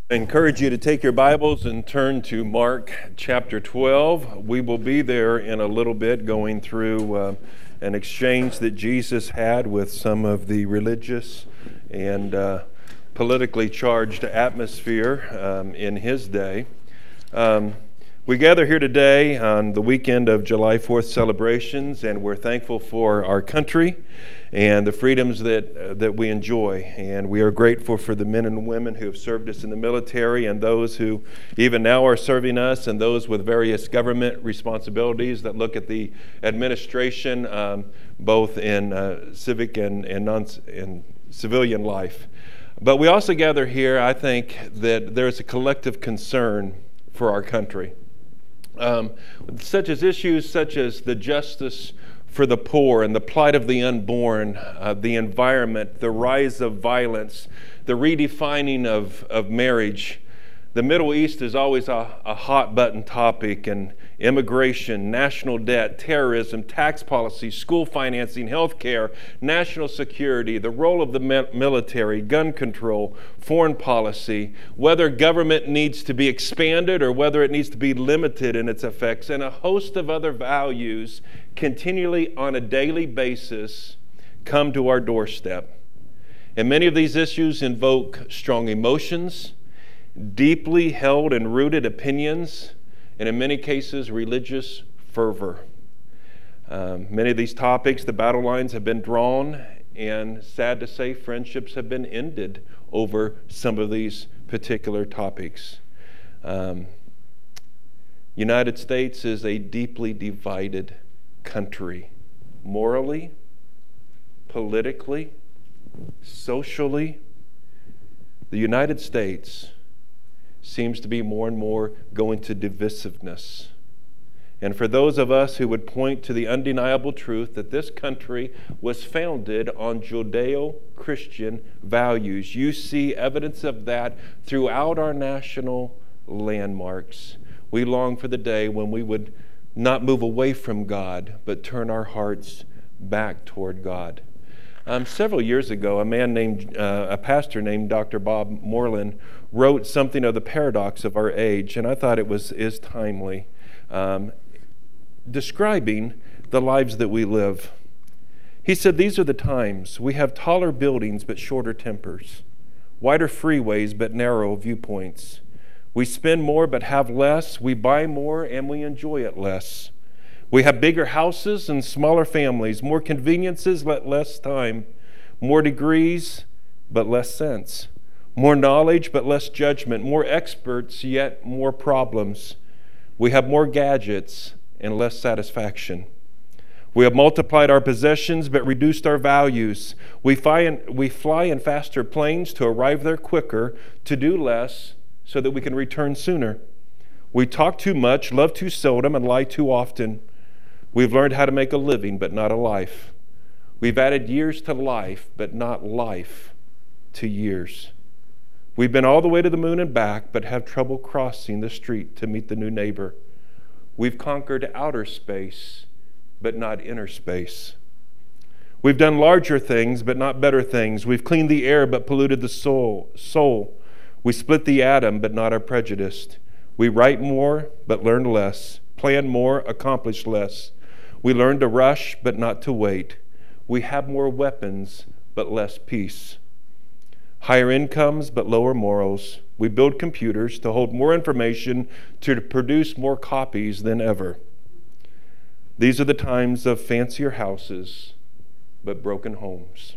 I encourage you to take your Bibles and turn to Mark chapter 12. We will be there in a little bit going through an exchange that Jesus had with some of the religious and politically charged atmosphere in his day. We gather here today on the weekend of July 4th celebrations, and we're thankful for our country and the freedoms that we enjoy. And we are grateful for the men and women who have served us in the military and those who even now are serving us, and those with various government responsibilities that look at the administration both in civic and civilian life. But we also gather here, I think, that there's a collective concern for our country. Such as issues such as the justice for the poor and the plight of the unborn, the environment, the rise of violence, the redefining of marriage. The Middle East is always a hot button topic, and immigration, national debt, terrorism, tax policy, school financing, health care, national security, the role of the military, gun control, foreign policy, whether government needs to be expanded or whether it needs to be limited in its effects, and a host of other values continually on a daily basis come to our doorstep. And many of these issues invoke strong emotions, deeply held and rooted opinions, and in many cases, religious fervor. Many of these topics, the battle lines have been drawn, and sad to say, friendships have been ended over some of these particular topics. United States is a deeply divided country, morally, politically, socially. The United States seems to be more and more going to divisiveness. And for those of us who would point to the undeniable truth that this country was founded on Judeo-Christian values, you see evidence of that throughout our national landmarks. We long for the day when we would not move away from God, but turn our hearts back toward God. Several years ago, a pastor named Dr. Bob Moreland wrote something of the paradox of our age, and I thought it is timely, describing the lives that we live. He said, "These are the times. We have taller buildings but shorter tempers, wider freeways but narrow viewpoints. We spend more but have less. We buy more and we enjoy it less. We have bigger houses and smaller families, more conveniences but less time, more degrees but less sense, more knowledge but less judgment, more experts yet more problems. We have more gadgets and less satisfaction. We have multiplied our possessions but reduced our values. We fly in faster planes to arrive there quicker, to do less so that we can return sooner. We talk too much, love too seldom, and lie too often. We've learned how to make a living, but not a life. We've added years to life, but not life to years. We've been all the way to the moon and back, but have trouble crossing the street to meet the new neighbor. We've conquered outer space, but not inner space. We've done larger things, but not better things. We've cleaned the air, but polluted the soul. We split the atom, but not are prejudiced. We write more, but learn less. Plan more, accomplish less. We learn to rush, but not to wait. We have more weapons, but less peace. Higher incomes, but lower morals. We build computers to hold more information, to produce more copies than ever. These are the times of fancier houses, but broken homes.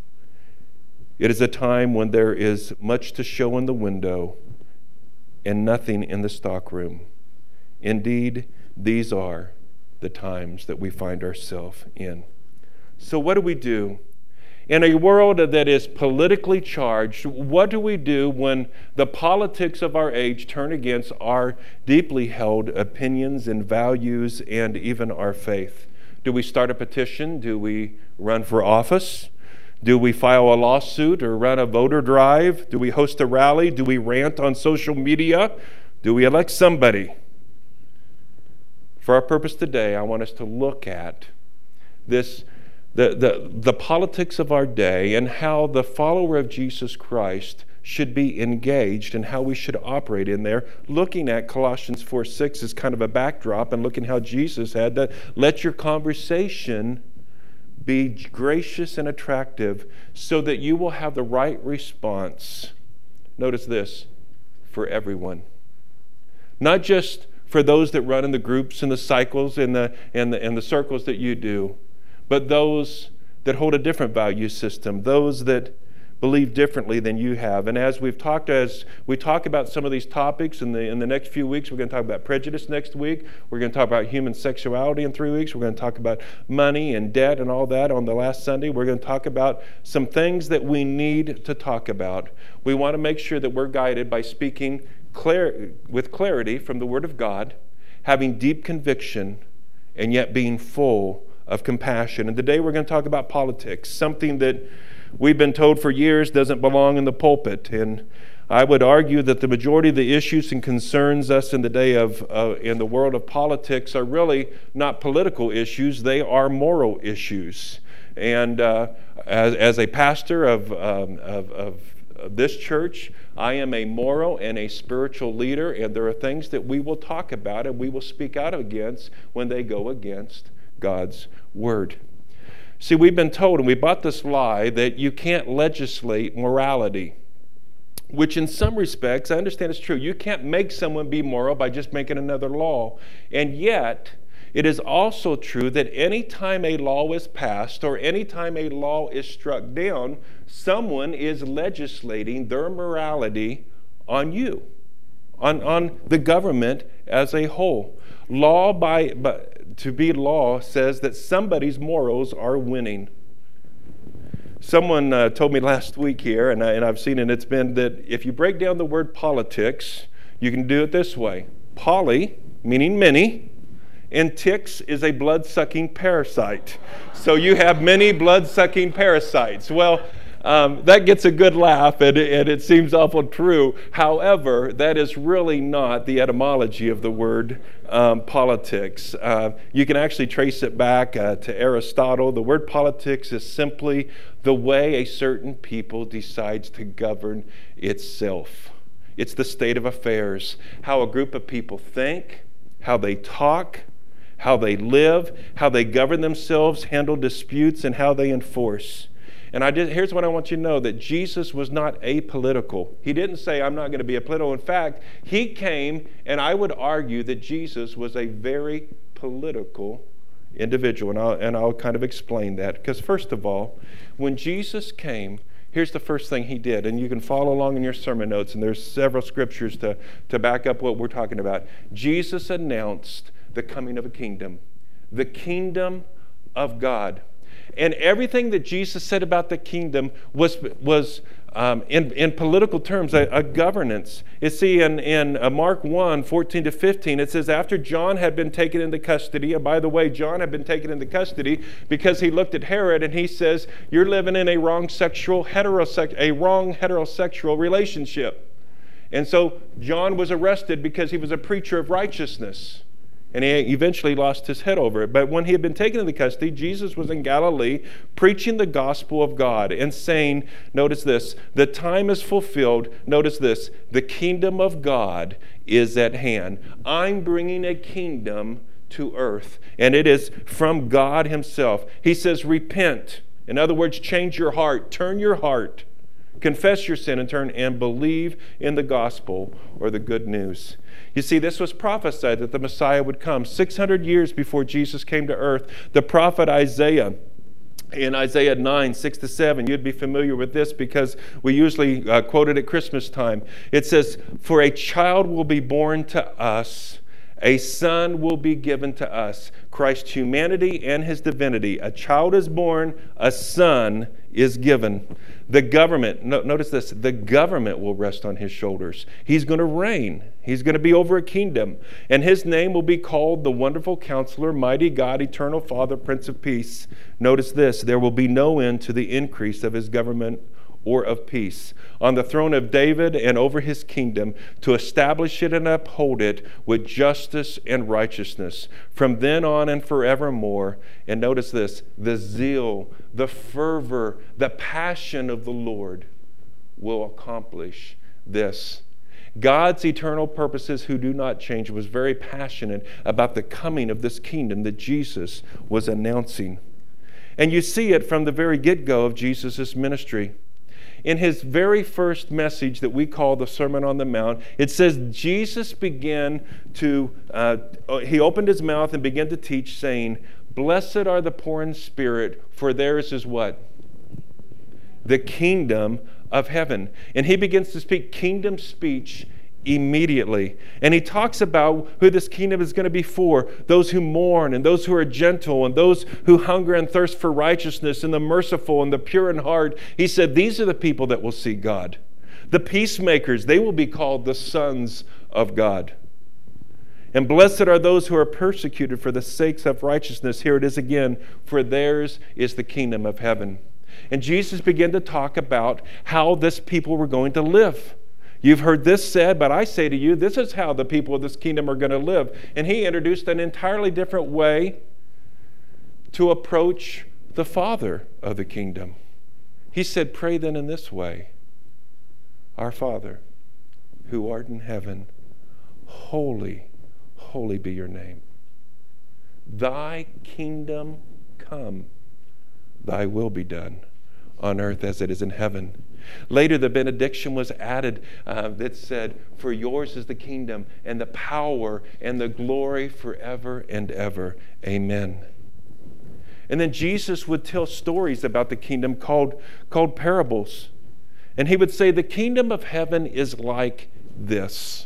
It is a time when there is much to show in the window and nothing in the stockroom. Indeed, these are the times that we find ourselves in. So what do? In a world that is politically charged, what do we do when the politics of our age turn against our deeply held opinions and values and even our faith? Do we start a petition? Do we run for office? Do we file a lawsuit or run a voter drive? Do we host a rally? Do we rant on social media? Do we elect somebody? For our purpose today, I want us to look at the politics of our day and how the follower of Jesus Christ should be engaged and how we should operate in there, looking at Colossians 4:6 as kind of a backdrop and looking how Jesus had to let your conversation be gracious and attractive so that you will have the right response. Notice this, for everyone. Not just for those that run in the groups and the cycles and the circles that you do, but those that hold a different value system, those that believe differently than you have. And as we talk about some of these topics in the next few weeks, we're going to talk about prejudice next week. We're going to talk about human sexuality in 3 weeks. We're going to talk about money and debt and all that on the last Sunday. We're going to talk about some things that we need to talk about. We want to make sure that we're guided by speaking with clarity from the Word of God, having deep conviction, and yet being full of compassion. And today we're going to talk about politics, something that we've been told for years doesn't belong in the pulpit. And I would argue that the majority of the issues and concerns us in the day of in the world of politics are really not political issues; they are moral issues. And as a pastor of this church, I am a moral and a spiritual leader, and there are things that we will talk about and we will speak out against when they go against God's Word. See, we've been told, and we bought this lie, that you can't legislate morality, which in some respects, I understand it's true. You can't make someone be moral by just making another law. And yet, it is also true that any time a law is passed or any time a law is struck down, someone is legislating their morality on you, on the government as a whole. To be law says that somebody's morals are winning. Someone told me last week here, and I've seen it, it's been that if you break down the word politics, you can do it this way. Poly, meaning many, and ticks is a blood-sucking parasite. So you have many blood-sucking parasites. Well, that gets a good laugh, and it seems awful true. However, that is really not the etymology of the word politics. You can actually trace it back to Aristotle. The word politics is simply the way a certain people decides to govern itself. It's the state of affairs, how a group of people think, how they talk, how they live, how they govern themselves, handle disputes, and how they enforce. And here's what I want you to know, that Jesus was not apolitical. He didn't say, I'm not going to be apolitical. In fact, he came, and I would argue that Jesus was a very political individual. And I'll kind of explain that. Because first of all, when Jesus came, here's the first thing he did. And you can follow along in your sermon notes, and there's several scriptures to back up what we're talking about. Jesus announced the coming of a kingdom, the kingdom of God. And everything that Jesus said about the kingdom was in political terms, a governance. You see, in Mark 1, 14 to 15, it says, after John had been taken into custody, and by the way, John had been taken into custody because he looked at Herod and he says, you're living in a wrong heterosexual relationship. And so John was arrested because he was a preacher of righteousness. And he eventually lost his head over it. But when he had been taken into custody, Jesus was in Galilee preaching the gospel of God and saying, notice this, the time is fulfilled. Notice this, the kingdom of God is at hand. I'm bringing a kingdom to earth, and it is from God himself. He says, repent. In other words, change your heart, turn your heart, confess your sin and turn and believe in the gospel or the good news. You see, this was prophesied that the Messiah would come 600 years before Jesus came to earth. The prophet Isaiah, in Isaiah 9, 6 to 7, you'd be familiar with this because we usually quote it at Christmas time. It says, for a child will be born to us, a son will be given to us. Christ's humanity and his divinity. A child is born, a son is given. The government, notice this, the government will rest on his shoulders. He's going to reign. He's going to be over a kingdom. And his name will be called the Wonderful Counselor, Mighty God, Eternal Father, Prince of Peace. Notice this, there will be no end to the increase of his government or of peace, on the throne of David and over his kingdom, to establish it and uphold it with justice and righteousness, from then on and forevermore. And notice this, the zeal, the fervor, the passion of the Lord will accomplish this. God's eternal purposes who do not change was very passionate about the coming of this kingdom that Jesus was announcing. And you see it from the very get-go of Jesus' ministry. In his very first message that we call the Sermon on the Mount, it says Jesus began to, he opened his mouth and began to teach, saying, "Blessed are the poor in spirit, for theirs is" what? The kingdom of heaven. And he begins to speak kingdom speech immediately. And he talks about who this kingdom is going to be for: those who mourn, and those who are gentle, and those who hunger and thirst for righteousness, and the merciful and the pure in heart. He said these are the people that will see God. The peacemakers, they will be called the sons of God. And blessed are those who are persecuted for the sakes of righteousness. Here it is again: for theirs is the kingdom of heaven. And Jesus began to talk about how this people were going to live. You've heard this said, but I say to you, this is how the people of this kingdom are going to live. And he introduced an entirely different way to approach the Father of the kingdom. He said, "Pray then in this way: Our Father, who art in heaven, holy, holy be your name. Thy kingdom come, thy will be done on earth as it is in heaven." Later, the benediction was added that said, "For yours is the kingdom and the power and the glory forever and ever. Amen." And then Jesus would tell stories about the kingdom called parables. And he would say, the kingdom of heaven is like this.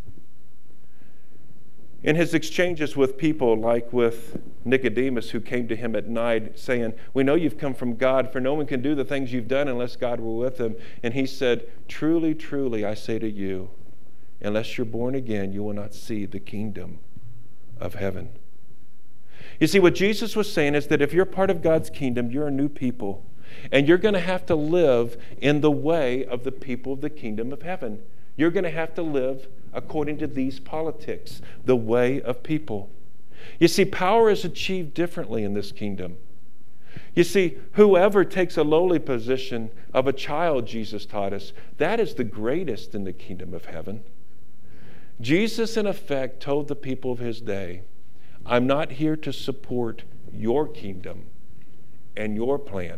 In his exchanges with people, like with Nicodemus, who came to him at night saying, "We know you've come from God, for no one can do the things you've done unless God were with him." And he said, "Truly, truly, I say to you, unless you're born again, you will not see the kingdom of heaven." You see, what Jesus was saying is that if you're part of God's kingdom, you're a new people. And you're going to have to live in the way of the people of the kingdom of heaven. You're going to have to live according to these politics, the way of people. You see, power is achieved differently in this kingdom. You see, whoever takes a lowly position of a child, Jesus taught us, that is the greatest in the kingdom of heaven. Jesus, in effect, told the people of his day, "I'm not here to support your kingdom and your plan.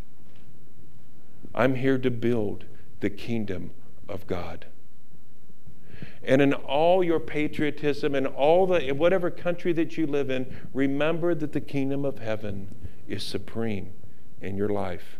I'm here to build the kingdom of God." And in all your patriotism and in whatever country that you live in, remember that the kingdom of heaven is supreme in your life.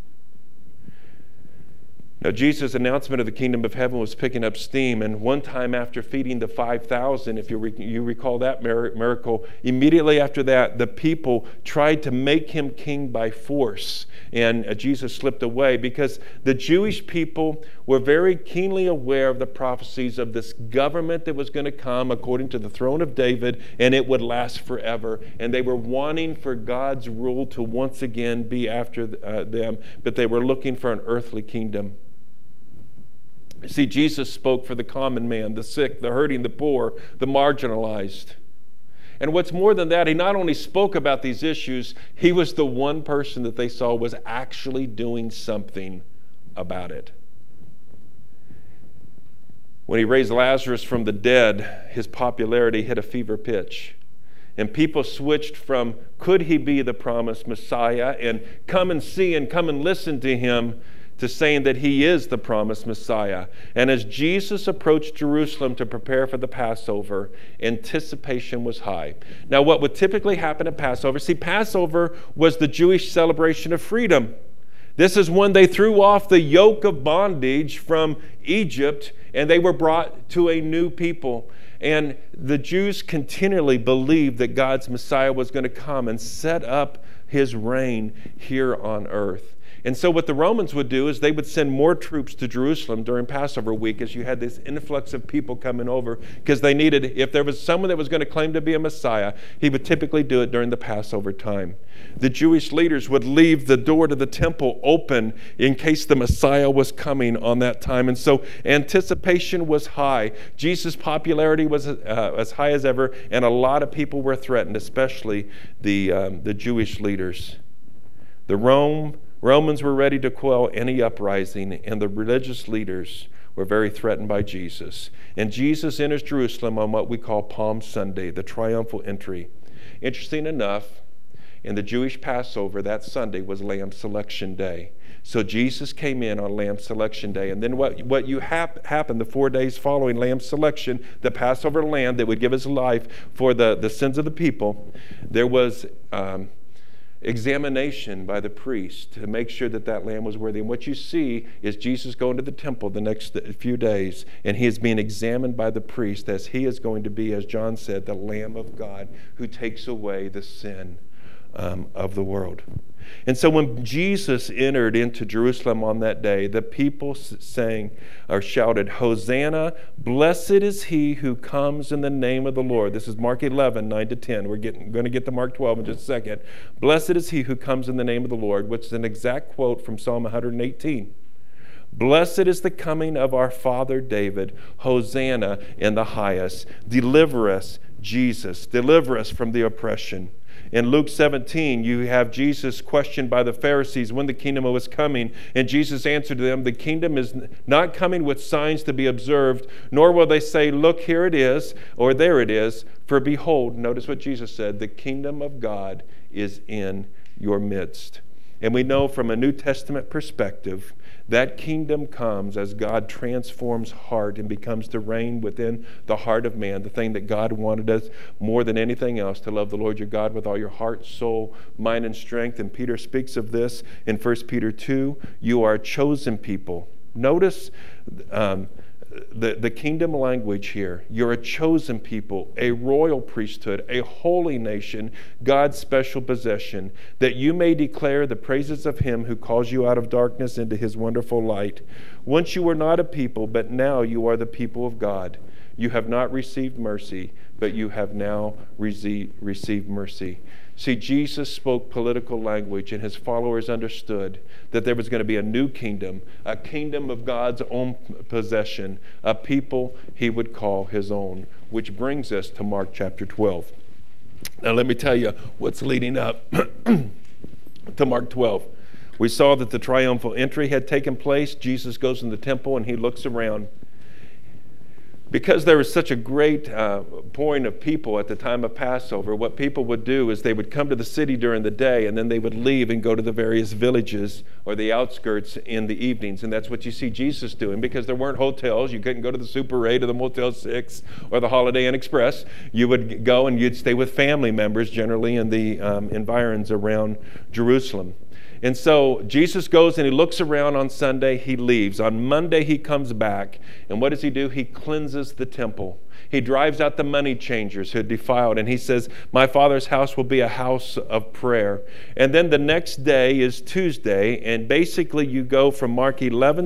Now, Jesus' announcement of the kingdom of heaven was picking up steam, and one time after feeding the 5,000, if you recall that miracle, immediately after that, the people tried to make him king by force, and Jesus slipped away because the Jewish people were very keenly aware of the prophecies of this government that was going to come according to the throne of David, and it would last forever, and they were wanting for God's rule to once again be after them, but they were looking for an earthly kingdom. See, Jesus spoke for the common man, the sick, the hurting, the poor, the marginalized. And what's more than that, he not only spoke about these issues, he was the one person that they saw was actually doing something about it. When he raised Lazarus from the dead, his popularity hit a fever pitch. And people switched from, could he be the promised Messiah, and come and see and come and listen to him, to saying that he is the promised Messiah. And as Jesus approached Jerusalem to prepare for the Passover, anticipation was high. Now, what would typically happen at Passover, see, Passover was the Jewish celebration of freedom. This is when they threw off the yoke of bondage from Egypt, and they were brought to a new people. And the Jews continually believed that God's Messiah was going to come and set up his reign here on earth. And so what the Romans would do is they would send more troops to Jerusalem during Passover week as you had this influx of people coming over, because they needed, if there was someone that was going to claim to be a Messiah, he would typically do it during the Passover time. The Jewish leaders would leave the door to the temple open in case the Messiah was coming on that time. And so anticipation was high. Jesus' popularity was as high as ever, and a lot of people were threatened, especially the Jewish leaders. The Rome Romans were ready to quell any uprising, and the religious leaders were very threatened by Jesus. And Jesus enters Jerusalem on what we call Palm Sunday, the triumphal entry. Interesting enough, in the Jewish Passover, that Sunday was Lamb Selection Day. So Jesus came in on Lamb Selection Day. And then what happened the 4 days following Lamb Selection, the Passover lamb that would give his life for the sins of the people, there was examination by the priest to make sure that that lamb was worthy. And what you see is Jesus going to the temple the next few days, and he is being examined by the priest as he is going to be, as John said, the Lamb of God who takes away the sin of the world. And so when Jesus entered into Jerusalem on that day, the people sang or shouted, "Hosanna, blessed is he who comes in the name of the Lord." This is Mark 11, 9-10. We're going to get to Mark 12 in just a second. "Blessed is he who comes in the name of the Lord," which is an exact quote from Psalm 118. "Blessed is the coming of our father David. Hosanna in the highest. Deliver us, Jesus. Deliver us from the oppression." In Luke 17, you have Jesus questioned by the Pharisees when the kingdom was coming, and Jesus answered them, "The kingdom is not coming with signs to be observed, nor will they say, 'Look, here it is,' or 'There it is.' For behold," notice what Jesus said, "the kingdom of God is in your midst." And we know from a New Testament perspective, that kingdom comes as God transforms heart and becomes to reign within the heart of man, the thing that God wanted us more than anything else, to love the Lord your God with all your heart, soul, mind, and strength. And Peter speaks of this in 1 Peter 2. You are a chosen people. Notice the kingdom language here. You're a chosen people, a royal priesthood, a holy nation, God's special possession, that you may declare the praises of him who calls you out of darkness into his wonderful light. Once you were not a people, but now you are the people of God. You have not received mercy, but you have now received mercy. See, Jesus spoke political language, and his followers understood that there was going to be a new kingdom, a kingdom of God's own possession, a people he would call his own, which brings us to Mark chapter 12. Now let me tell you what's leading up to Mark 12. We saw that the triumphal entry had taken place. Jesus goes in the temple and he looks around. Because there was such a great pouring of people at the time of Passover, what people would do is they would come to the city during the day, and then they would leave and go to the various villages or the outskirts in the evenings. And that's what you see Jesus doing, because there weren't hotels. You couldn't go to the Super 8 or the Motel 6 or the Holiday Inn Express. You would go and you'd stay with family members, generally in the environs around Jerusalem. And so Jesus goes and he looks around on Sunday, he leaves. On Monday he comes back, and what does he do? He cleanses the temple. He drives out the money changers who had defiled, and he says, "My Father's house will be a house of prayer." And then the next day is Tuesday, and basically you go from Mark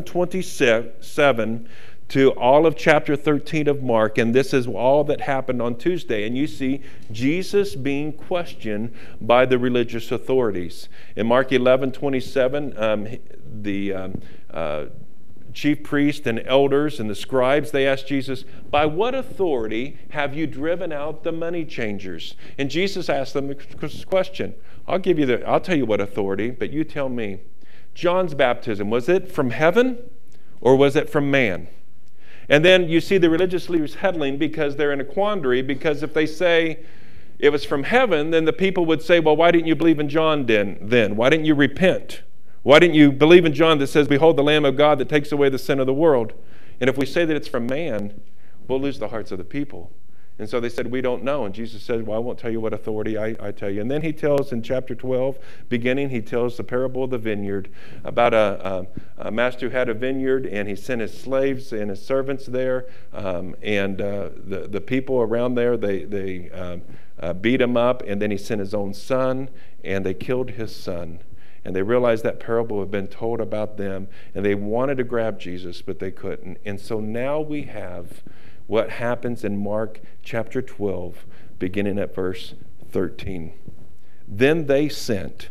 11:27 to all of chapter 13 of Mark, and this is all that happened on Tuesday. And you see Jesus being questioned by the religious authorities. In Mark 11:27, the chief priests and elders and the scribes, they asked Jesus, "By what authority have you driven out the money changers?" And Jesus asked them this question. I'll tell you what authority, but you tell me. John's baptism, was it from heaven or was it from man? And then you see the religious leaders huddling because they're in a quandary, because if they say it was from heaven, then the people would say, "Well, why didn't you believe in John then? Why didn't you repent? Why didn't you believe in John that says, 'Behold the Lamb of God that takes away the sin of the world'?" And if we say that it's from man, we'll lose the hearts of the people. And so they said, "We don't know." And Jesus said, "Well, I won't tell you what authority I tell you." And then he tells in chapter 12, he tells the parable of the vineyard about a master who had a vineyard, and he sent his slaves and his servants there. The people around there, they beat him up, and then he sent his own son, and they killed his son. And they realized that parable had been told about them, and they wanted to grab Jesus, but they couldn't. And so now we have what happens in Mark chapter 12, beginning at verse 13. Then they sent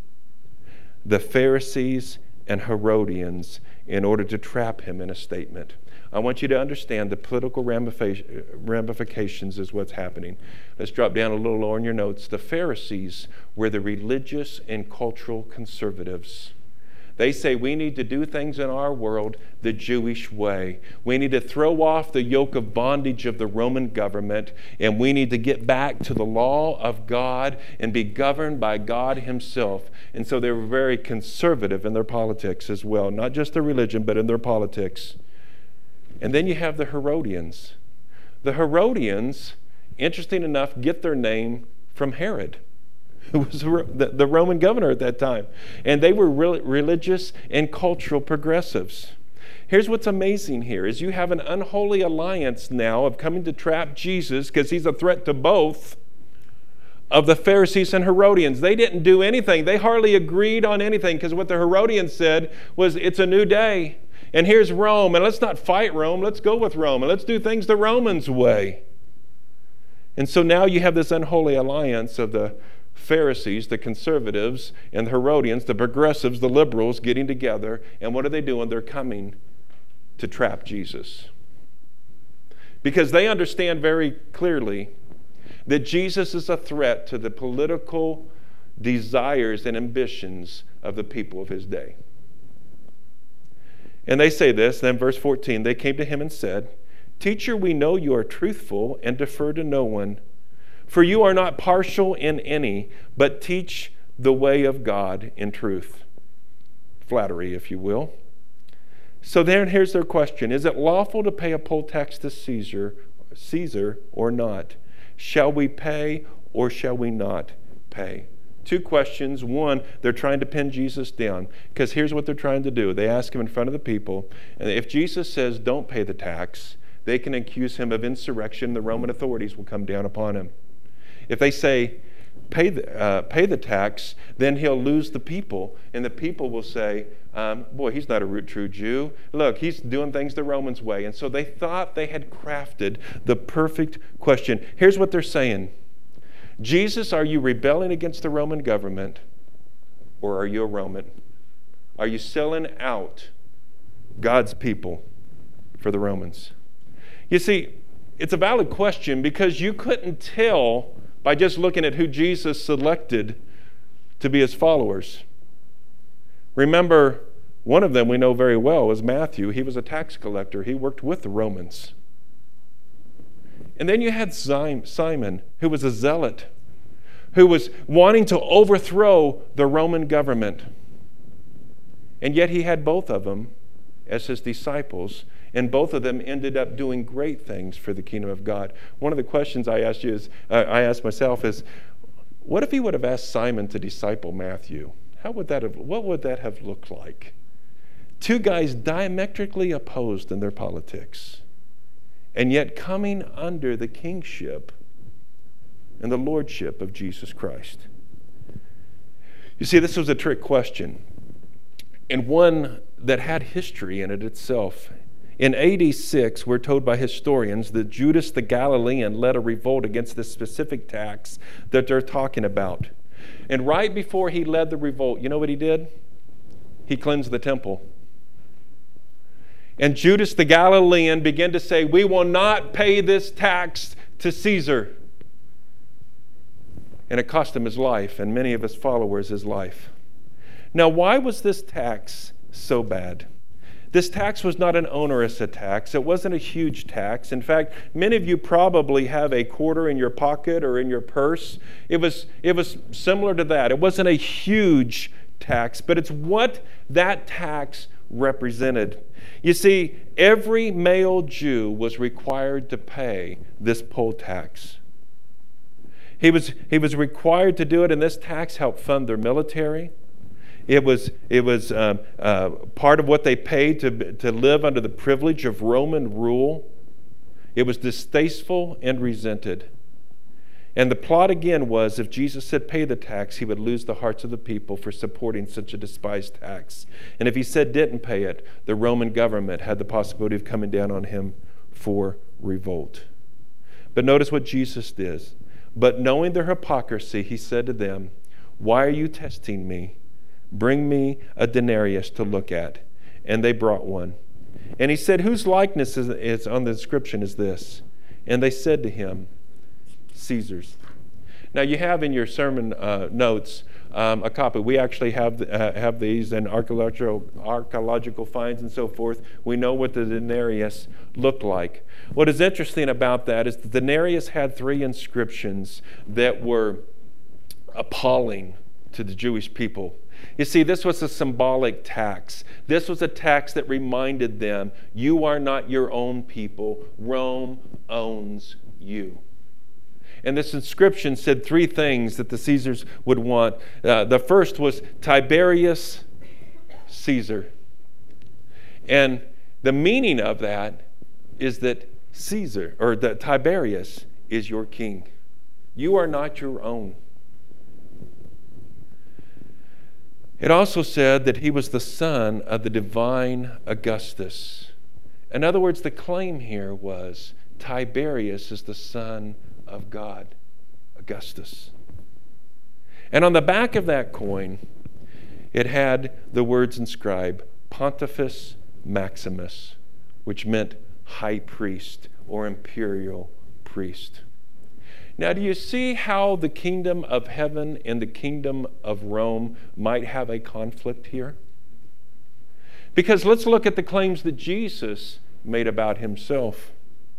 the Pharisees and Herodians in order to trap him in a statement. I want you to understand the political ramifications is what's happening. Let's drop down a little lower in your notes. The Pharisees were the religious and cultural conservatives. They say we need to do things in our world the Jewish way. We need to throw off the yoke of bondage of the Roman government, and we need to get back to the law of God and be governed by God himself. And so they were very conservative in their politics as well, not just their religion, but in their politics. And then you have the Herodians. The Herodians, interesting enough, get their name from Herod, who was the Roman governor at that time. And they were religious and cultural progressives. Here's what's amazing here is you have an unholy alliance now of coming to trap Jesus, because he's a threat to both, of the Pharisees and Herodians. They didn't do anything. They hardly agreed on anything, because what the Herodians said was, it's a new day, and here's Rome, and let's not fight Rome. Let's go with Rome, and let's do things the Romans' way. And so now you have this unholy alliance of the Pharisees, the conservatives, and the Herodians, the progressives, the liberals, getting together. And what are they doing? They're coming to trap Jesus. Because they understand very clearly that Jesus is a threat to the political desires and ambitions of the people of his day. And they say this, then verse 14, they came to him and said, "Teacher, we know you are truthful and defer to no one. For you are not partial in any, but teach the way of God in truth." Flattery, if you will. So then here's their question. Is it lawful to pay a poll tax to Caesar or not? Shall we pay or shall we not pay? Two questions. One, they're trying to pin Jesus down, because here's what they're trying to do. They ask him in front of the people, and if Jesus says don't pay the tax, they can accuse him of insurrection. The Roman authorities will come down upon him. If they say, pay the tax, then he'll lose the people. And the people will say, boy, he's not a true Jew. Look, he's doing things the Romans' way. And so they thought they had crafted the perfect question. Here's what they're saying. Jesus, are you rebelling against the Roman government, or are you a Roman? Are you selling out God's people for the Romans? You see, it's a valid question, because you couldn't tell by just looking at who Jesus selected to be his followers. Remember, one of them we know very well was Matthew. He was a tax collector. He worked with the Romans. And then you had Simon, who was a zealot, who was wanting to overthrow the Roman government. And yet he had both of them as his disciples, and both of them ended up doing great things for the kingdom of God. One of the questions I asked myself is, what if he would have asked Simon to disciple Matthew? What would that have looked like? Two guys diametrically opposed in their politics, and yet coming under the kingship and the lordship of Jesus Christ. You see, this was a trick question, and one that had history in it itself. In AD 6, we're told by historians that Judas the Galilean led a revolt against this specific tax that they're talking about. And right before he led the revolt, you know what he did? He cleansed the temple. And Judas the Galilean began to say, we will not pay this tax to Caesar. And it cost him his life, and many of his followers his life. Now, why was this tax so bad? This tax was not an onerous tax. It wasn't a huge tax. In fact, many of you probably have a quarter in your pocket or in your purse. It was similar to that. It wasn't a huge tax, but it's what that tax represented. You see, every male Jew was required to pay this poll tax. He was required to do it, and this tax helped fund their military. It was part of what they paid to live under the privilege of Roman rule. It was distasteful and resented. And the plot again was, if Jesus said pay the tax, he would lose the hearts of the people for supporting such a despised tax. And if he said didn't pay it, the Roman government had the possibility of coming down on him for revolt. But notice what Jesus did. But knowing their hypocrisy, he said to them, "Why are you testing me? Bring me a denarius to look at." And they brought one. And he said, "Whose likeness is on the inscription is this?" And they said to him, "Caesar's." Now you have in your sermon notes a copy. We actually have these and archaeological finds and so forth. We know what the denarius looked like. What is interesting about that is the denarius had 3 inscriptions that were appalling to the Jewish people. You see, this was a symbolic tax. This was a tax that reminded them, you are not your own people. Rome owns you. And this inscription said 3 things that the Caesars would want. The first was Tiberius Caesar. And the meaning of that is that Caesar, or that Tiberius, is your king. You are not your own. It also said that he was the son of the divine Augustus. In other words, the claim here was Tiberius is the son of God, Augustus. And on the back of that coin, it had the words inscribed, Pontifex Maximus, which meant high priest or imperial priest. Now, do you see how the kingdom of heaven and the kingdom of Rome might have a conflict here? Because let's look at the claims that Jesus made about himself.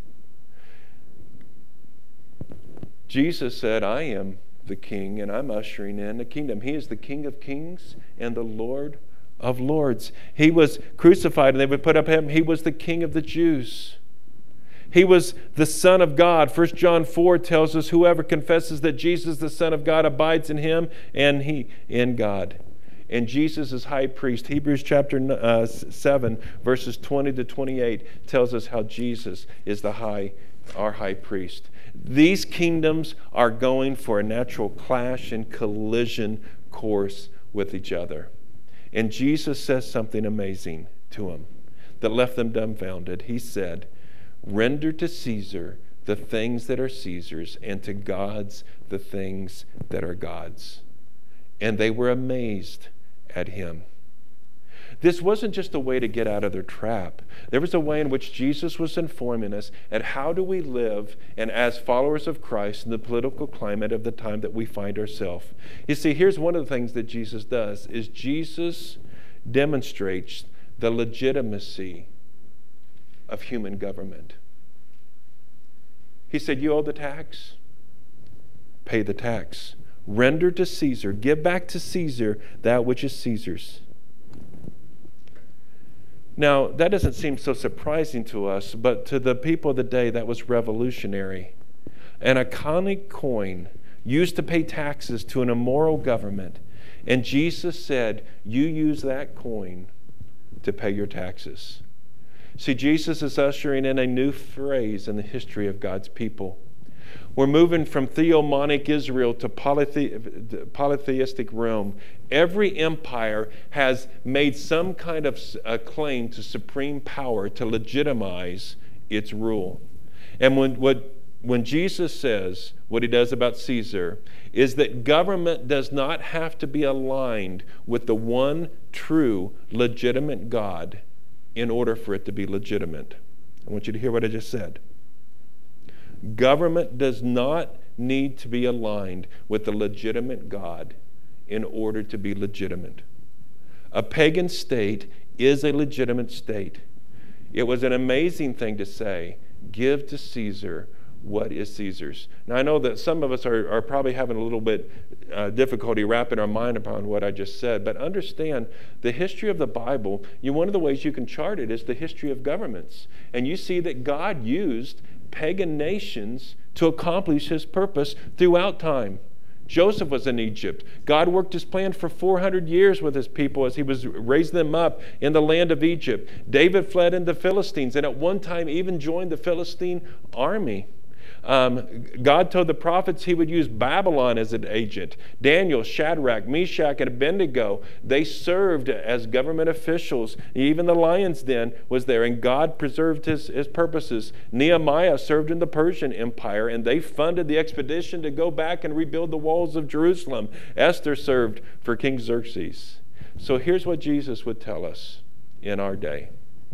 Jesus said, I am the king, and I'm ushering in the kingdom. He is the King of kings and the Lord of lords. He was crucified, and they would put up him. He was the King of the Jews. He was the Son of God. 1 John 4 tells us, whoever confesses that Jesus, the Son of God, abides in him, and he in God. And Jesus is high priest. Hebrews chapter 7, verses 20 to 28 tells us how Jesus is our high priest. These kingdoms are going for a natural clash and collision course with each other. And Jesus says something amazing to them that left them dumbfounded. He said, render to Caesar the things that are Caesar's, and to God's the things that are God's. And they were amazed at him. This wasn't just a way to get out of their trap. There was a way in which Jesus was informing us at how do we live and as followers of Christ in the political climate of the time that we find ourselves. You see, here's one of the things that Jesus does, is Jesus demonstrates the legitimacy of human government. He said, you owe the tax? Pay the tax. Render to Caesar, give back to Caesar that which is Caesar's. Now, that doesn't seem so surprising to us, but to the people of the day, that was revolutionary. An iconic coin used to pay taxes to an immoral government. And Jesus said, you use that coin to pay your taxes. See, Jesus is ushering in a new phase in the history of God's people. We're moving from theomonic Israel to polytheistic Rome. Every empire has made some kind of claim to supreme power to legitimize its rule. And when Jesus says what he does about Caesar, is that government does not have to be aligned with the one true legitimate God in order for it to be legitimate. I want you to hear what I just said. Government does not need to be aligned with the legitimate God in order to be legitimate. A pagan state is a legitimate state. It was an amazing thing to say, give to Caesar what is Caesar's. Now, I know that some of us are probably having a little bit difficulty wrapping our mind upon what I just said, but understand the history of the Bible, one of the ways you can chart it is the history of governments. And you see that God used pagan nations to accomplish his purpose throughout time. Joseph was in Egypt. God worked his plan for 400 years with his people as he was raising them up in the land of Egypt. David fled into the Philistines and at one time even joined the Philistine army. God told the prophets he would use Babylon as an agent. Daniel, Shadrach, Meshach, and Abednego, they served as government officials. Even the lion's den was there, and God preserved his purposes. Nehemiah served in the Persian Empire, and they funded the expedition to go back and rebuild the walls of Jerusalem. Esther served for King Xerxes. So here's what Jesus would tell us in our day.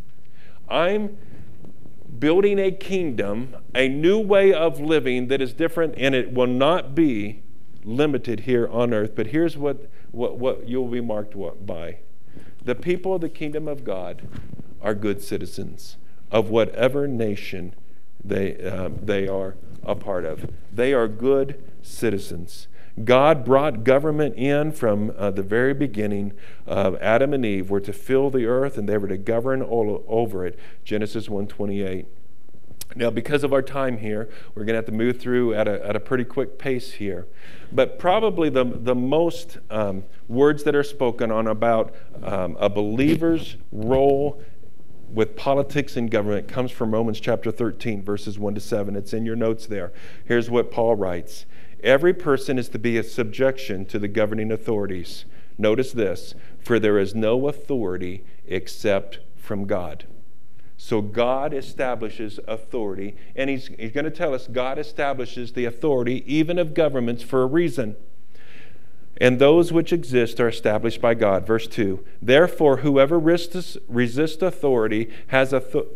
I'm building a kingdom, a new way of living that is different, and it will not be limited here on earth, but here's what you'll be marked by. The people of the kingdom of God are good citizens of whatever nation they are a part of. They are good citizens. God brought government in from the very beginning. Adam and Eve were to fill the earth, and they were to govern all over it. Genesis 1:28. Now, because of our time here, we're going to have to move through at a pretty quick pace here. But probably the most words that are spoken on about a believer's role with politics and government comes from Romans chapter 13, verses 1 to 7. It's in your notes there. Here's what Paul writes. Every person is to be a subjection to the governing authorities. Notice this, for there is no authority except from God. So God establishes authority, and he's going to tell us God establishes the authority even of governments for a reason. And those which exist are established by God. Verse 2, therefore whoever resists authority has authority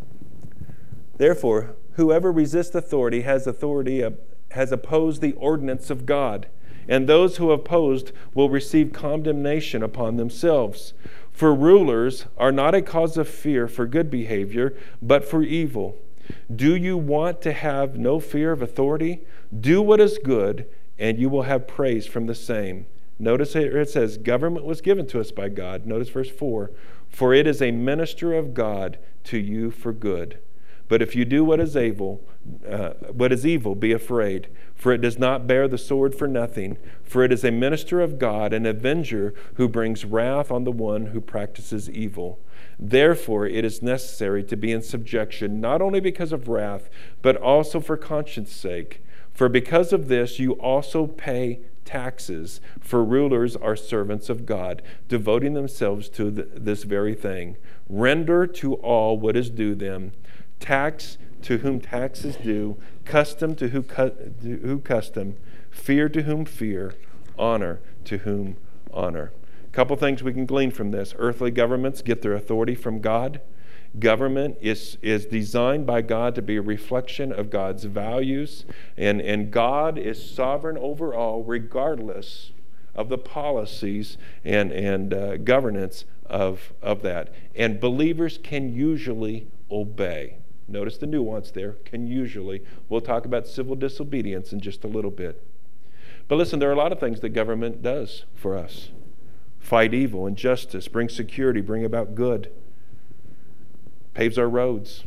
has opposed the ordinance of God, and those who opposed will receive condemnation upon themselves. For rulers are not a cause of fear for good behavior, but for evil. Do you want to have no fear of authority? Do what is good, and you will have praise from the same. Notice it says, government was given to us by God. Notice verse 4, for it is a minister of God to you for good. But if you do what is evil, be afraid, for it does not bear the sword for nothing, for it is a minister of God, an avenger who brings wrath on the one who practices evil. Therefore, it is necessary to be in subjection, not only because of wrath, but also for conscience sake. For because of this, you also pay taxes, for rulers are servants of God, devoting themselves to this very thing. Render to all what is due them. Tax to whom tax is due, custom to who custom, fear to whom fear, honor to whom honor. A couple things we can glean from this. Earthly governments get their authority from God. Government is designed by God to be a reflection of God's values, and God is sovereign over all, regardless of the policies and governance of that. And believers can usually obey. Notice the nuance there, can usually. We'll talk about civil disobedience in just a little bit. But listen, there are a lot of things that government does for us. Fight evil, injustice, bring security, bring about good. Paves our roads.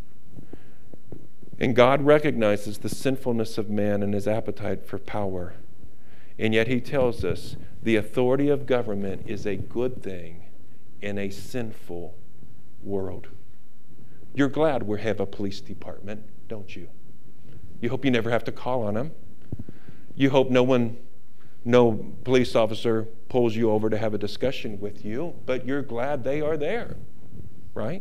And God recognizes the sinfulness of man and his appetite for power. And yet he tells us the authority of government is a good thing in a sinful world. You're glad we have a police department, don't you? You hope you never have to call on them. You hope no police officer pulls you over to have a discussion with you, but you're glad they are there, right?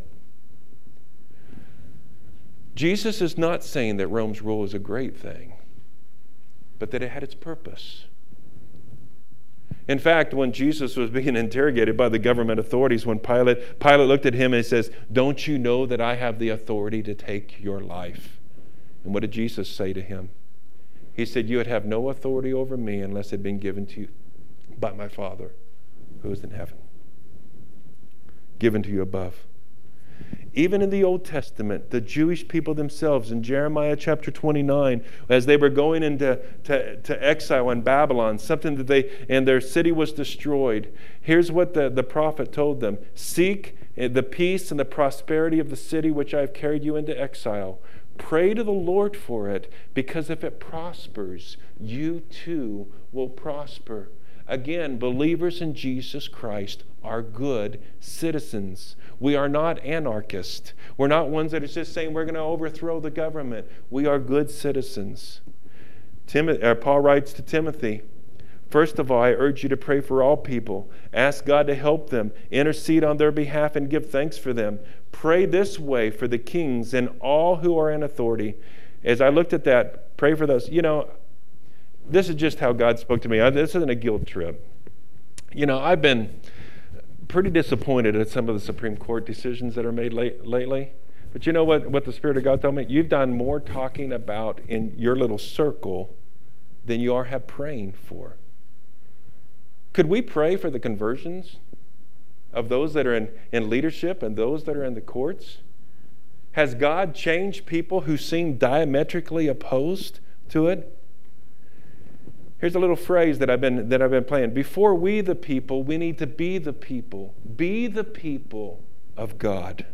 Jesus is not saying that Rome's rule is a great thing, but that it had its purpose. In fact, when Jesus was being interrogated by the government authorities, when Pilate looked at him and he says, don't you know that I have the authority to take your life? And what did Jesus say to him? He said, you would have no authority over me unless it had been given to you by my Father who is in heaven. Given to you above. Even in the Old Testament, the Jewish people themselves, in Jeremiah chapter 29, as they were going into exile in Babylon, and their city was destroyed, here's what the prophet told them. Seek the peace and the prosperity of the city which I have carried you into exile. Pray to the Lord for it, because if it prospers, you too will prosper. Again, believers in Jesus Christ are good citizens. We are not anarchists. We're not ones that are just saying we're going to overthrow the government. We are good citizens. Paul writes to Timothy, first of all, I urge you to pray for all people. Ask God to help them, intercede on their behalf, and give thanks for them. Pray this way for the kings and all who are in authority. As I looked at that, pray for those. This is just how God spoke to me. This isn't a guilt trip. I've been pretty disappointed at some of the Supreme Court decisions that are made lately. But you know what the Spirit of God told me? You've done more talking about in your little circle than you have praying for. Could we pray for the conversions of those that are in leadership and those that are in the courts? Has God changed people who seem diametrically opposed to it? Here's a little phrase that I've been playing. Before we the people, we need to be the people. Be the people of God.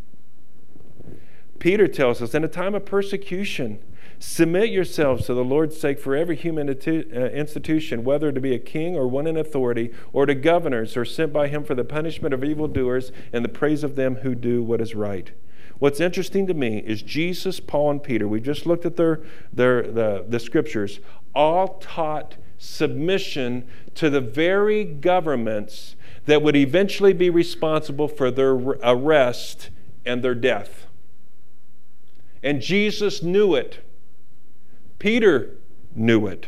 Peter tells us, in a time of persecution, submit yourselves to the Lord's sake for every human institution, whether to be a king or one in authority, or to governors who are sent by him for the punishment of evildoers and the praise of them who do what is right. What's interesting to me is Jesus, Paul, and Peter, we just looked at the scriptures, all taught submission to the very governments that would eventually be responsible for their arrest and their death. And Jesus knew it. Peter knew it.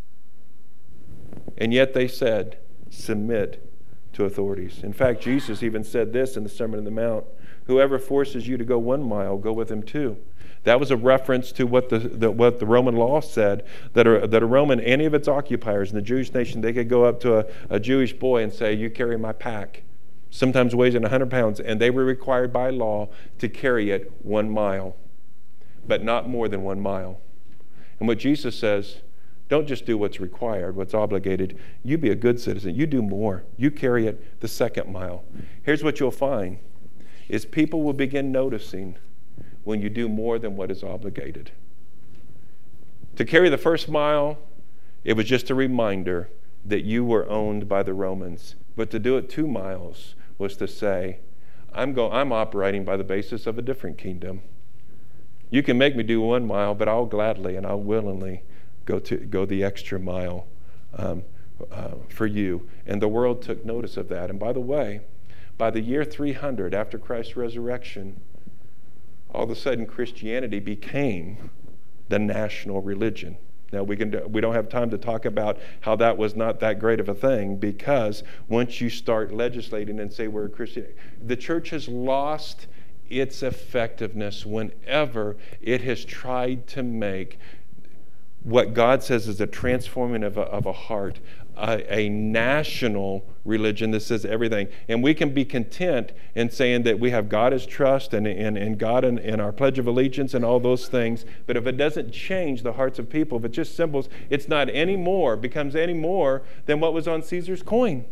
And yet they said, submit to authorities. In fact, Jesus even said this in the Sermon on the Mount, whoever forces you to go 1 mile, go with him 2. That was a reference to what the Roman law said, that a Roman, any of its occupiers in the Jewish nation, they could go up to a Jewish boy and say, you carry my pack, sometimes weighs in 100 pounds, and they were required by law to carry it 1 mile, but not more than 1 mile. And what Jesus says, don't just do what's required, what's obligated. You be a good citizen. You do more. You carry it the 2nd mile. Here's what you'll find, is people will begin noticing when you do more than what is obligated. To carry the 1st mile, it was just a reminder that you were owned by the Romans. But to do it 2 miles was to say, I'm operating by the basis of a different kingdom. You can make me do 1 mile, but I'll gladly and I'll willingly go the extra mile for you. And the world took notice of that. And by the way, by the year 300 after Christ's resurrection, all of a sudden Christianity became the national religion. Now we don't have time to talk about how that was not that great of a thing, because once you start legislating and say we're a Christian, the church has lost its effectiveness whenever it has tried to make what God says is a transforming of a heart, a national religion that says everything. And we can be content in saying that we have God as trust and God in our Pledge of Allegiance and all those things. But if it doesn't change the hearts of people, if it's just symbols, it's not becomes any more than what was on Caesar's coin.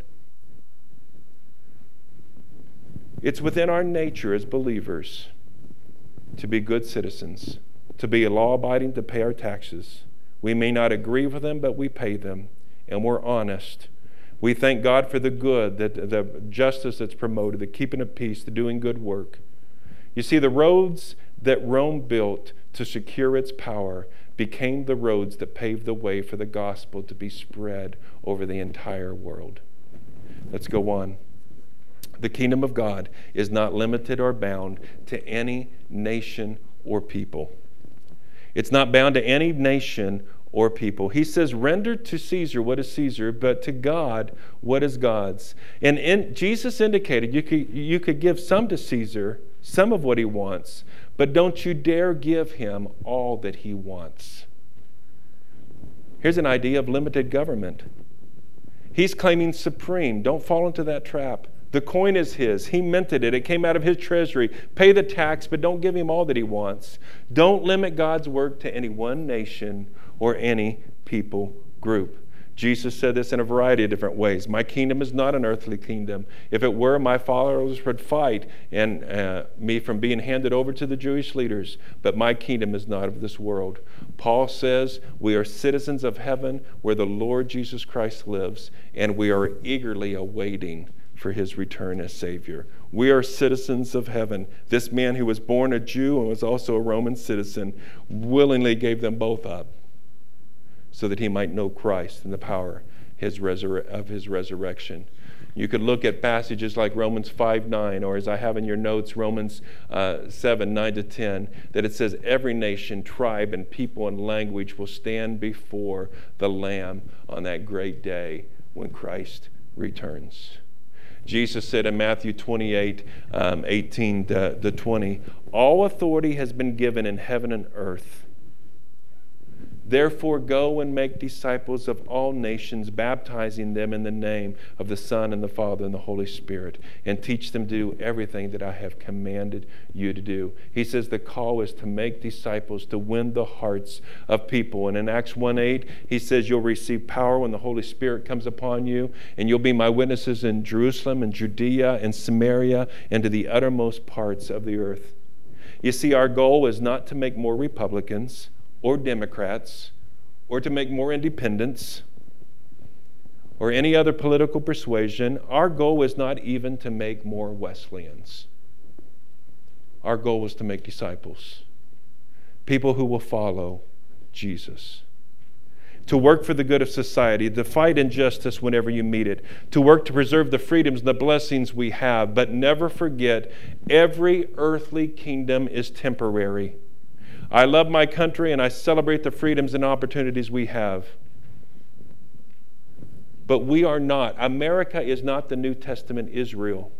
It's within our nature as believers to be good citizens, to be law-abiding, to pay our taxes. We may not agree with them, but we pay them, and we're honest. We thank God for the good, the justice that's promoted, the keeping of peace, the doing good work. You see, the roads that Rome built to secure its power became the roads that paved the way for the gospel to be spread over the entire world. Let's go on. The kingdom of God is not limited or bound to any nation or people. It's not bound to any nation or people. He says, render to Caesar what is Caesar, but to God what is God's. And Jesus indicated you could give some to Caesar, some of what he wants, but don't you dare give him all that he wants. Here's an idea of limited government. He's claiming supreme. Don't fall into that trap. The coin is his. He minted it. It came out of his treasury. Pay the tax, but don't give him all that he wants. Don't limit God's work to any one nation or any people group. Jesus said this in a variety of different ways. My kingdom is not an earthly kingdom. If it were, my followers would fight and me from being handed over to the Jewish leaders. But my kingdom is not of this world. Paul says we are citizens of heaven where the Lord Jesus Christ lives, and we are eagerly awaiting for his return as Savior. We are citizens of heaven. This man who was born a Jew and was also a Roman citizen willingly gave them both up so that he might know Christ and the power of his resurrection. You could look at passages like Romans 5:9, or as I have in your notes, Romans 7:9-10, that it says every nation, tribe, and people and language will stand before the Lamb on that great day when Christ returns. Jesus said in Matthew 28:18-20, all authority has been given in heaven and earth. Therefore, go and make disciples of all nations, baptizing them in the name of the Son and the Father and the Holy Spirit, and teach them to do everything that I have commanded you to do. He says the call is to make disciples, to win the hearts of people. And in Acts 1:8, he says you'll receive power when the Holy Spirit comes upon you, and you'll be my witnesses in Jerusalem and Judea and Samaria and to the uttermost parts of the earth. You see, our goal is not to make more Republicans or Democrats, or to make more independents, or any other political persuasion. Our goal is not even to make more Wesleyans. Our goal is to make disciples, people who will follow Jesus. To work for the good of society, to fight injustice whenever you meet it, to work to preserve the freedoms and the blessings we have, but never forget every earthly kingdom is temporary. I love my country and I celebrate the freedoms and opportunities we have. But we are not. America is not the New Testament Israel.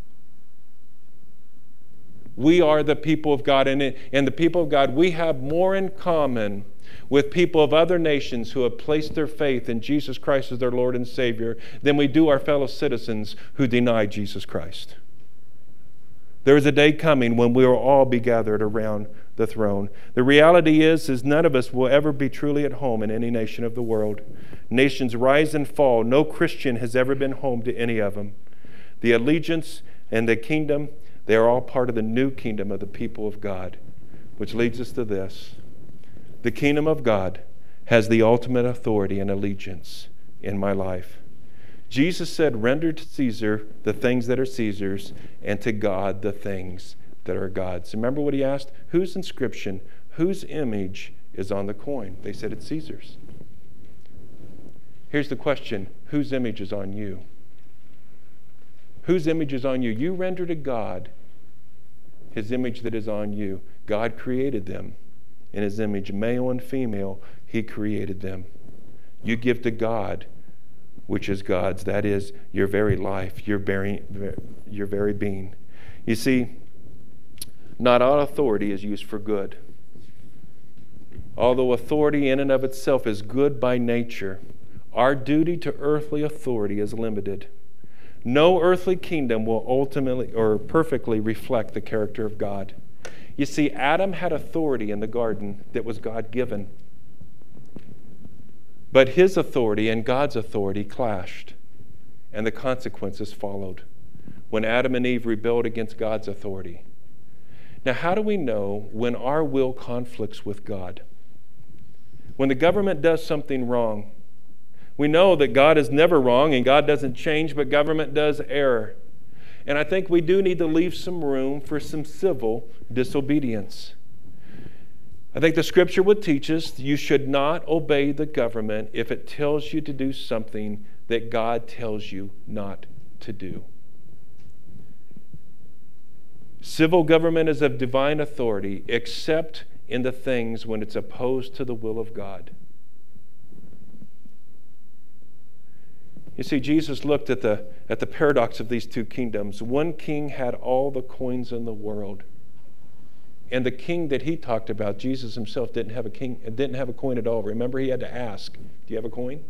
We are the people of God, and the people of God, we have more in common with people of other nations who have placed their faith in Jesus Christ as their Lord and Savior than we do our fellow citizens who deny Jesus Christ. There is a day coming when we will all be gathered around the throne. The reality is none of us will ever be truly at home in any nation of the world. Nations rise and fall. No Christian has ever been home to any of them. The allegiance and the kingdom, they are all part of the new kingdom of the people of God, which leads us to this. The kingdom of God has the ultimate authority and allegiance in my life. Jesus said, render to Caesar the things that are Caesar's, and to God the things that are God's. Remember what he asked? Whose inscription, whose image is on the coin? They said it's Caesar's. Here's the question, whose image is on you? Whose image is on you? You render to God his image that is on you. God created them in his image, male and female, he created them. You give to God which is God's. That is your very life, your very being. You see, not all authority is used for good. Although authority in and of itself is good by nature, our duty to earthly authority is limited. No earthly kingdom will ultimately or perfectly reflect the character of God. You see, Adam had authority in the garden that was God-given. But his authority and God's authority clashed, and the consequences followed when Adam and Eve rebelled against God's authority. Now, how do we know when our will conflicts with God? When the government does something wrong, we know that God is never wrong and God doesn't change, but government does err. And I think we do need to leave some room for some civil disobedience. I think the scripture would teach us you should not obey the government if it tells you to do something that God tells you not to do. Civil government is of divine authority, except in the things when it's opposed to the will of God. You see, Jesus looked at the paradox of these two kingdoms. One king had all the coins in the world. And the king that he talked about, Jesus himself, didn't have a coin at all. Remember, he had to ask, do you have a coin?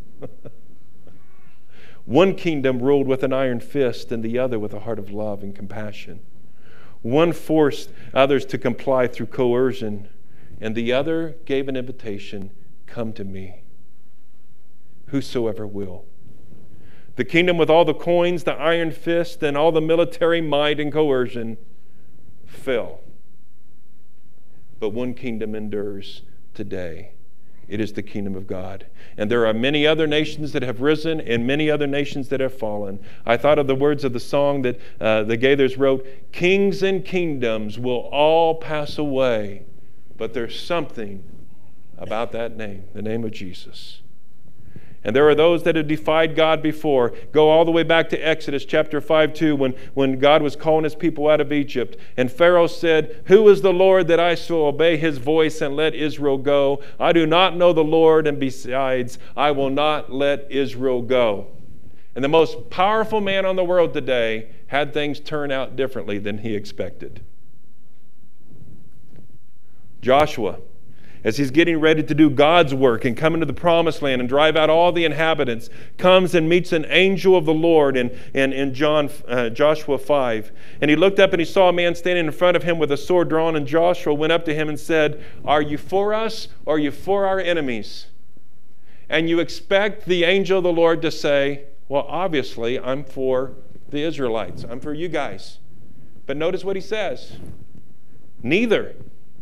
One kingdom ruled with an iron fist, and the other with a heart of love and compassion. One forced others to comply through coercion, and the other gave an invitation, come to me, whosoever will. The kingdom with all the coins, the iron fist, and all the military might and coercion fell. But one kingdom endures today. It is the kingdom of God. And there are many other nations that have risen and many other nations that have fallen. I thought of the words of the song that the Gaithers wrote, kings and kingdoms will all pass away, but there's something about that name, the name of Jesus. And there are those that have defied God before. Go all the way back to Exodus chapter 5:2 when God was calling his people out of Egypt. And Pharaoh said, who is the Lord that I shall obey his voice and let Israel go? I do not know the Lord, and besides, I will not let Israel go. And the most powerful man on the world today had things turn out differently than he expected. Joshua. as he's getting ready to do God's work and come into the promised land and drive out all the inhabitants, comes and meets an angel of the Lord in Joshua 5. And he looked up and he saw a man standing in front of him with a sword drawn, and Joshua went up to him and said, "Are you for us or are you for our enemies?" And you expect the angel of the Lord to say, "Well, obviously, I'm for the Israelites. I'm for you guys." But notice what he says. Neither.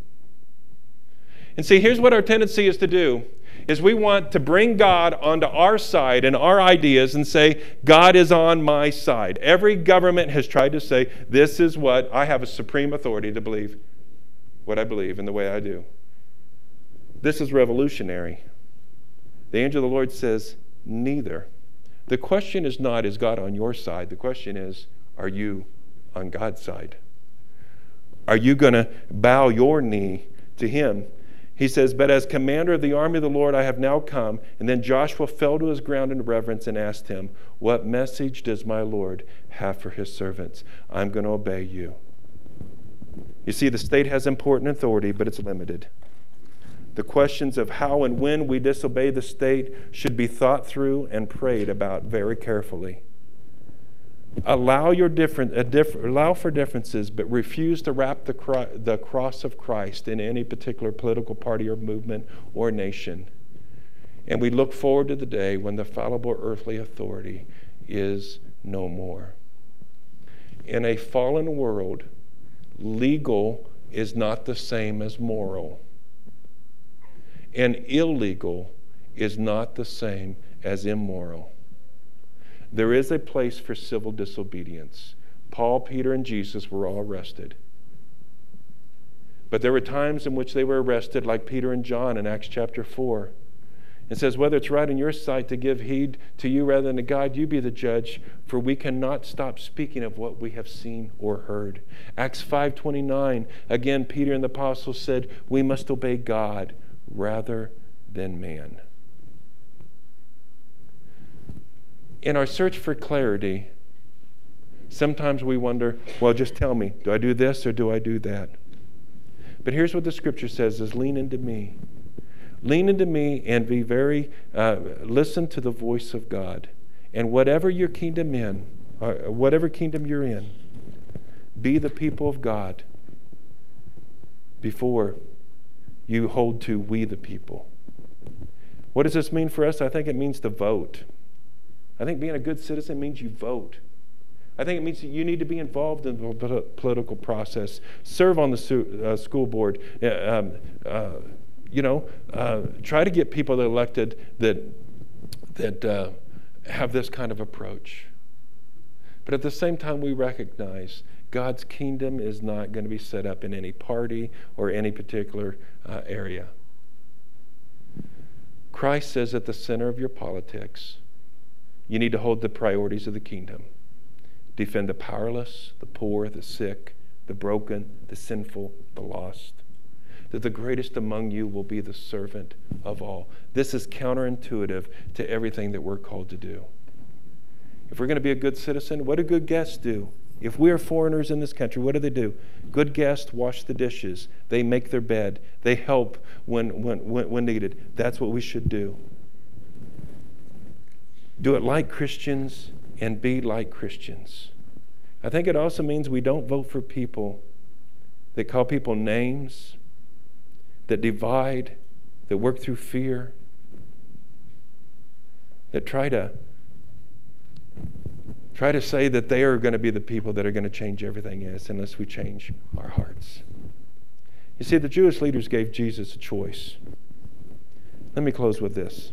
And see, here's what our tendency is to do, is we want to bring God onto our side and our ideas and say, God is on my side. Every government has tried to say, this is what I have a supreme authority to believe what I believe in the way I do. This is revolutionary. The angel of the Lord says, neither. The question is not, is God on your side? The question is, are you on God's side? Are you going to bow your knee to him? He says, but as commander of the army of the Lord, I have now come. And then Joshua fell to his ground in reverence and asked him, what message does my Lord have for his servants? I'm going to obey you. You see, the state has important authority, but it's limited. The questions of how and when we disobey the state should be thought through and prayed about very carefully. Allow for differences, but refuse to wrap the cross of Christ in any particular political party or movement or nation. And we look forward to the day when the fallible earthly authority is no more. In a fallen world, legal is not the same as moral. And illegal is not the same as immoral. There is a place for civil disobedience. Paul, Peter, and Jesus were all arrested. But there were times in which they were arrested, like Peter and John in Acts chapter 4. It says, whether it's right in your sight to give heed to you rather than to God, you be the judge, for we cannot stop speaking of what we have seen or heard. Acts 5:29, again, Peter and the apostles said, we must obey God rather than man. In our search for clarity, sometimes we wonder, well, just tell me, do I do this or do I do that? But here's what the scripture says, is lean into me. Lean into me and be listen to the voice of God. And whatever your kingdom whatever kingdom you're in, be the people of God before you hold to we the people. What does this mean for us? I think it means to vote. I think being a good citizen means you vote. I think it means that you need to be involved in the political process, serve on the school board, try to get people elected that have this kind of approach. But at the same time, we recognize God's kingdom is not going to be set up in any party or any particular area. Christ says at the center of your politics, you need to hold the priorities of the kingdom. Defend the powerless, the poor, the sick, the broken, the sinful, the lost. That the greatest among you will be the servant of all. This is counterintuitive to everything that we're called to do. If we're going to be a good citizen, what do good guests do? If we are foreigners in this country, what do? Good guests wash the dishes. They make their bed. They help when needed. That's what we should do. Do it like Christians and be like Christians. I think it also means we don't vote for people that call people names, that divide, that work through fear, that try to say that they are going to be the people that are going to change everything else unless we change our hearts. You see, the Jewish leaders gave Jesus a choice. Let me close with this.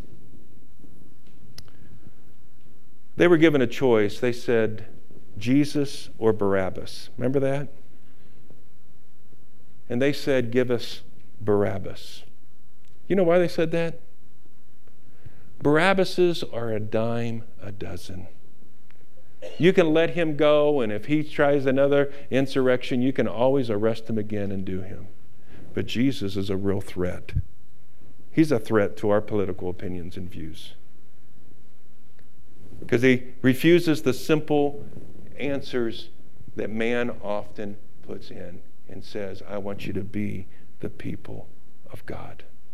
They were given a choice. They said, Jesus or Barabbas. Remember that? And they said, give us Barabbas. You know why they said that? Barabbases are a dime a dozen. You can let him go, and if he tries another insurrection, you can always arrest him again and do him. But Jesus is a real threat. He's a threat to our political opinions and views. Because he refuses the simple answers that man often puts in and says, I want you to be the people of God.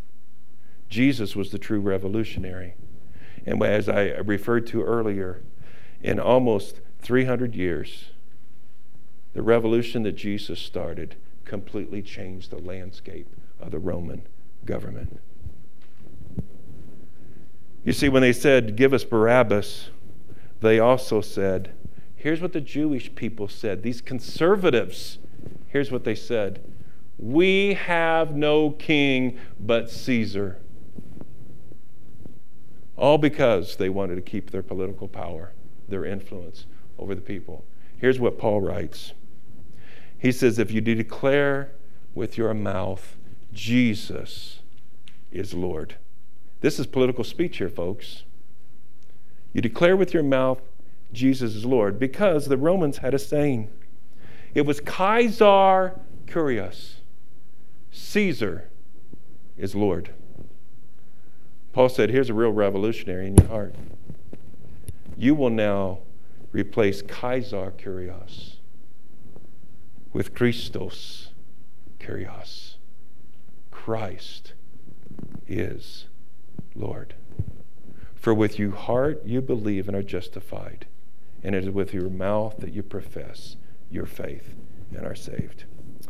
Jesus was the true revolutionary. And as I referred to earlier, in almost 300 years, the revolution that Jesus started completely changed the landscape of the Roman government. You see, when they said, give us Barabbas, they also said, here's what the Jewish people said. These conservatives, here's what they said. We have no king but Caesar. All because they wanted to keep their political power, their influence over the people. Here's what Paul writes. He says, if you declare with your mouth, Jesus is Lord. This is political speech here, folks. You declare with your mouth, Jesus is Lord, because the Romans had a saying. It was Caesar Kyrios. Caesar is Lord. Paul said, here's a real revolutionary in your heart. You will now replace Caesar Kyrios with Christos Kyrios. Christ is Lord. For with your heart you believe and are justified, and it is with your mouth that you profess your faith and are saved.